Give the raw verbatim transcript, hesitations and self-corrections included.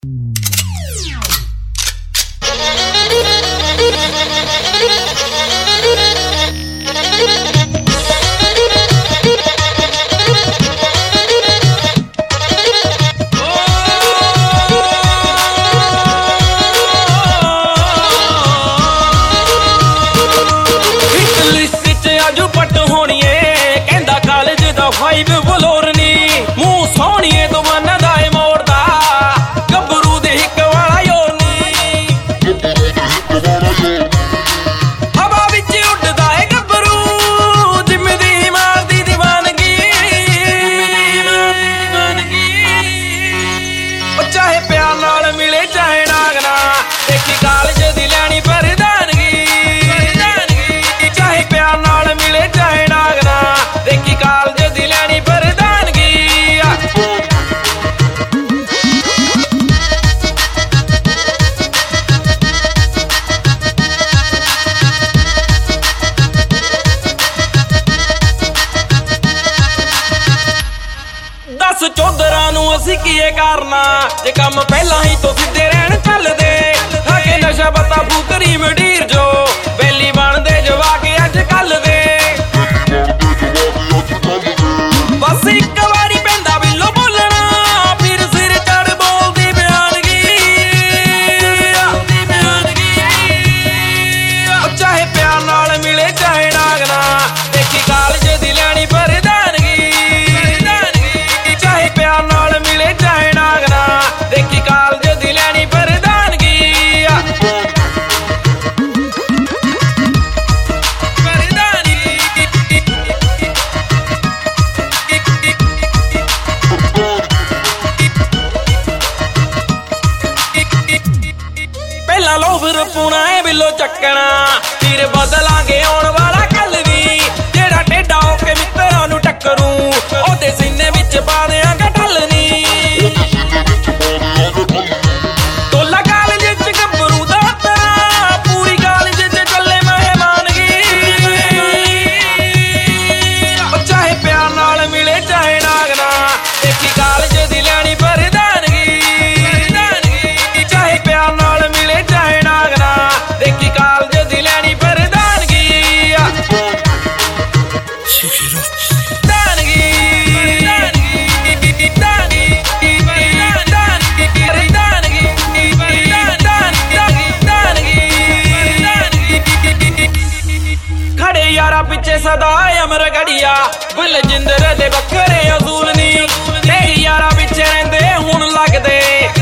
आजू पट होनीए कहंदा कॉलेज दा फाइव बलोर नी मुंह सोहणीए तो बनदा ए मोड़दा गबरू दे हिक वाला योर नी हवा विच उड़दा ए गबरू जिम्मे दी मारदी दीवानगी दीवानगी ओ चाहे प्यार नाल मिले चाहे नागना देखी कॉलेज दी लैनी प्रधानगी चाहे प्यार नाल मिले चाहे नागना देखी कॉलेज दी लैनी प्रधानगी दस चौधरा नूं असीं कीए करना जे काम पहला ही तो सीधे रहन चलदे अगे नशा पता फूकरी मडीर जो बेली बनदे जवाक अज कल दे बस एक वारी पैंदा बिल्लो बोलना फिर सिर चढ़ बोलदी बयानगी चाहे प्यार नाल मिले चाहे नागना देखी कॉलेज दी लैनी प्रधानगी चाहे प्यार नाल मिले चाहे नागना देखी कॉलेज दी लैनी प्रधानगी पहला लो फिर पुना है बिलो चक्कना फिर बदलांगे आने वाला कल भी जेड़ा टेढ़ा होके मित्तरां नूं टक्करू ओदे सीने विच पा देंगा ढलनी तोला कॉलेज च गबरू दा तरा पूरी कॉलेज च चले मेहमानगी चाहे प्यार नाल मिले चाहे नागना देखी कॉलेज दी लैनी प्रधानगी चाहे प्यार नाल मिले चाहे नागना देखी कॉलेज दी लैनी प्रधानगी खड़े यारा पिछे सदा अमर घड़िया गुल जिंदर दे बकरे असूल नी तेरी यारा पिछे रहिंदे हुण लगदे